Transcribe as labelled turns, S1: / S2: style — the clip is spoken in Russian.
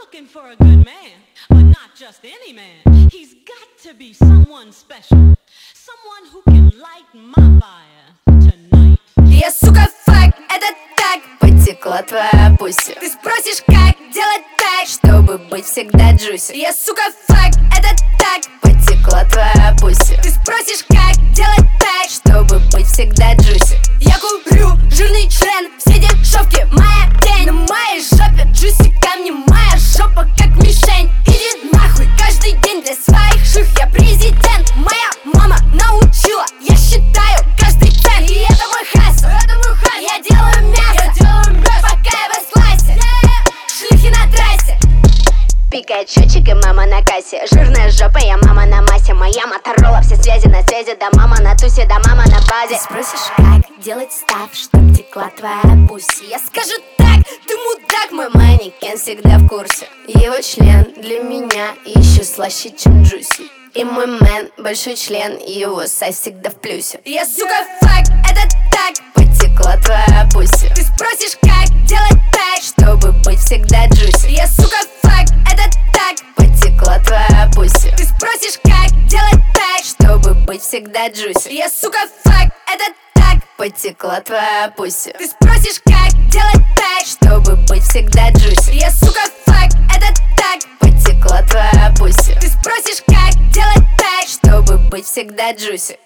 S1: looking for a good man, but not just any man. He's got to be someone special, someone who can light my fire tonight.
S2: Я, сука, фак, это так. Потекла твоя пуся. Ты спросишь, как делать так, чтобы быть всегда джуси. Я, сука, фак, это так. Потекла твоя пуся. Ты спросишь, как делать так, чтобы быть всегда джуси. Я курю жирный член, все дешевки, моя тень. На моей жопе джуси камни, моя жопа как мишень. Иди нахуй, каждый день для своих ших я президент. Моя мама научила, я считаю каждый цент. И это мой хасл, я делаю мясо, пока я в классе. Шлюхи на трассе. Пикает счетчик и мама на кассе. Жирная жопа, я мама на массе. Моя Моторола, все связи на связи. Да мама на тусе, да мама на базе. Ты спросишь, как делать став, чтоб текла твоя пусть. Я скажу так, ты мудак, мой манекен всегда в курсе. Его член для меня еще слаще, чем джуси. И мой мэн большой член, и его сайз всегда в плюсе. Я, сука, фак, это так. Потекла твоя пуся. Ты спросишь, как делать так, чтобы быть всегда джуси. Я, сука, фак, это так. Потекла твоя пуся. Ты спросишь, как делать так, чтобы быть всегда джуси. Я, сука, фак, это так. Потекла твоя пуся. Ты спросишь, как делать так, чтобы быть всегда джуси. Я, сука, фак, это так. Потекла твоя пуся. Ты спросишь, как делать так, чтобы быть всегда джуси.